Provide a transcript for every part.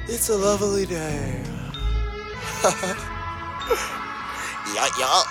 It's a lovely day. Yeah.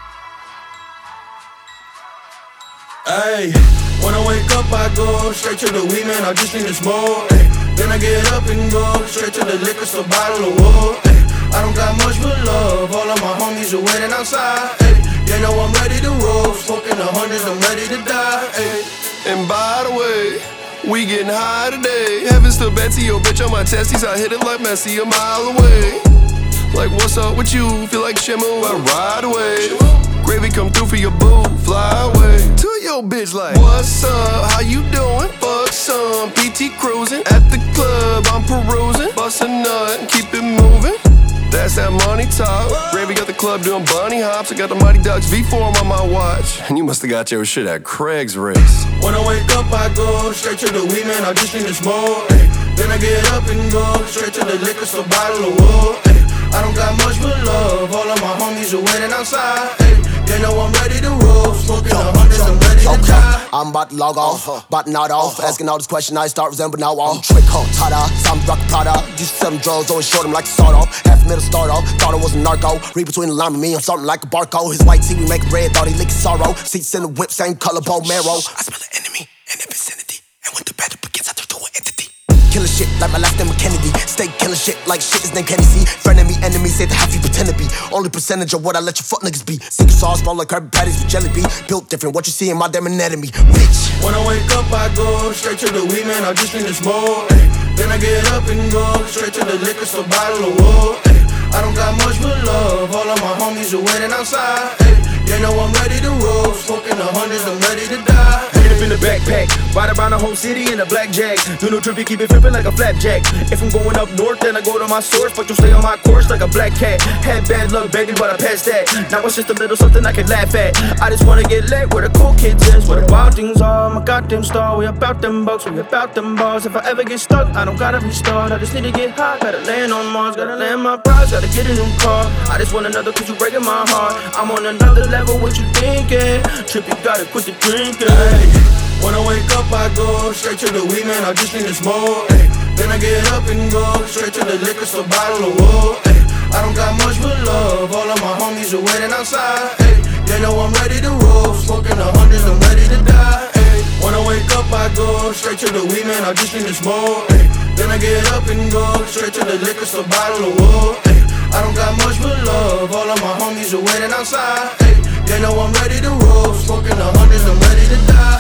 Ayy, when I wake up I go straight to the weed, man, I just need to smoke. Ay, then I get up and go straight to the liquor store, bottle of wood. Ay, I don't got much but love, all of my homies are waiting outside. Ay, they know I'm ready to roll, smoking the hundreds, I'm ready to die. Ay. And by the way, we getting high today. Heaven's to Betsy, yo bitch on my testes, I hit it like Messi a mile away. Like what's up with you, feel like Shamu, I ride away. Gravy come through for your boo, fly away. To your bitch like, what's up, how you doing? Fuck some, PT cruising. At the club, I'm perusing. Bust a nut and keep it moving. That's that money talk. Gravy got the club doing bunny hops. I got the Mighty Ducks V4 on my watch. And you must've got your shit at Craig's race. When I wake up I go straight to the weed, man, I just need to smoke. Ay, then I get up and go straight to the liquor store, bottle of wood. Ay, I don't got much but love, all of my homies are waiting outside. Ay, they know I'm ready to roll, smoking the hundreds, I'm ready to die. I'm about to log off, about to nod off. Asking all this question, I start resembling now all. Trick, tada, some rock Prada. Used to sell them drugs, always short them like a sawed off. Half a middle start off, thought I was a narco. Read between the line with me, I'm something like a barcode. His white tee, we make red, thought he licked sorrow. Seats in the whip, same color, bone marrow. I smell an enemy in the vicinity, and when the battle begins, I turn to an entity. Killing shit like my last name was Kennedy. Stay killing shit like shit his name Kenny C. Friend of me, enemy, say the half you pretend to be. Only percentage of what I let you fuck niggas be. Secret sauce, smell like Krabby Patties with jelly bean. Built different, what you see in my damn anatomy, bitch. When I wake up I go straight to the weed, man, I just need to smoke. Ay, then I get up and go straight to the liquor store, bottle of wood. Ay, I don't got much but love, all of my homies are waiting outside. Ay, they know I'm ready to roll, smoking the hundreds, I'm ready to die. Hit up in the backpack, ride around the whole city in a blackjack. Do no trippy, keep it flipping like a flapjack. If I'm going up north, then I go to my source, but you'll stay on my course like a black cat. Had bad luck, baby, but I passed that. Now it's just a little something I can laugh at. I just wanna get lit where the cool kids is, where the wild things are. My goddamn star, we about them bucks, we about them bars. If I ever get stuck, I don't gotta restart. I just need to get high, gotta land on Mars, gotta land my prize, gotta get a new car. I just want another cause you breaking my heart. I'm on another level, what you thinking? Trippy, gotta quit the drinking. Ay, when I wake up I go straight to the weed, man, I just need to smoke. Ay, then I get up and go straight to the liquor store, bottle of wood. Ay, I don't got much but love, all of my homies are waiting outside. Ay, they know I'm ready to roll, smoking the hundreds, I'm ready to die. Ay, when I wake up I go straight to the weed, man, I just need to smoke. Ay, then I get up and go straight to the liquor store, bottle of wood. Ay, I don't got much but love, all of my homies are waiting outside. Ay, they know I'm ready to roll, smoking the hundreds, I'm ready to die.